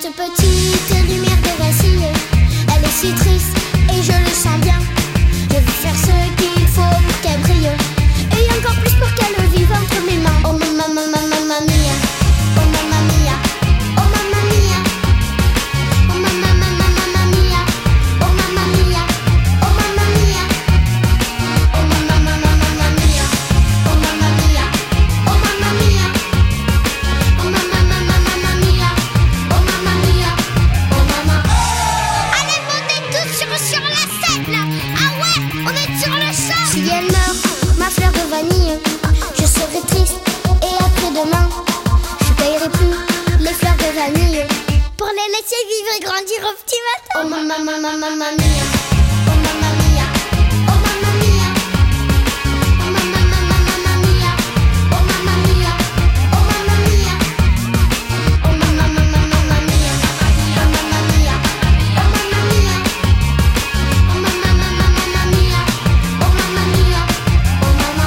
cette petite lumière de vacille, elle est si triste et je le sens bien. Je veux faire ce qu'il faut pour qu'elle brille, et encore plus pour qu'elle vive entre mes mains. Oh mamma, mamma mia, oh mamma mia, oh mamma mia, oh mamma, mamma mia, oh mamma mia, oh mamma mia, oh mamma, mamma mia, oh mamma mia, oh mamma mia, oh mamma, mamma mia, oh mamma mia, oh mamma. Allez, montez tous sur la scène là. Ah ouais, on est sur le champ. Si elle meurt, ma fleur de vanille, je serai triste et après-demain je payerai plus les fleurs de vanille pour les laisser vivre et grandir au petit matin. Oh mamma, mamma mia, oh mamma mia, oh mamma mia, oh mamma, mamma mia, oh mamma mia, oh mamma mia, oh mamma, mamma mia, oh mamma mia, oh mamma mia, oh mamma, mamma mia, oh mamma mia, oh mamma.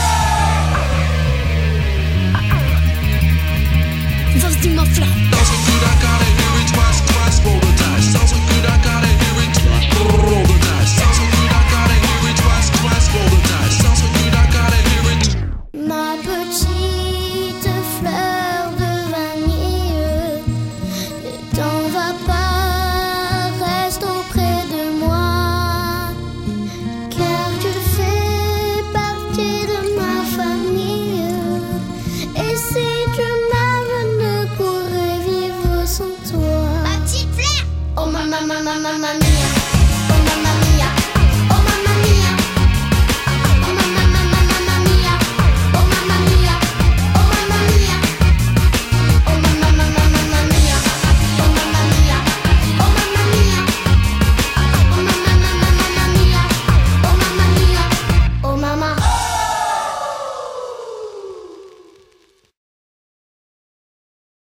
Vas-y ma fleur. Sounds so good, I gotta hear it twice, twice, roll the dice. Sounds so good, I gotta hear it twice, roll the dice. Sounds so good, I gotta hear it twice, twice, roll the dice. Sounds so good, I gotta hear it. Ma petite fleur de vanille, ne t'en va pas, reste auprès de moi, car tu fais partie de ma famille, et si tu m'aimes, ne pourrais vivre sans toi. Ma petite fleur. Oh mamma, mamma mia.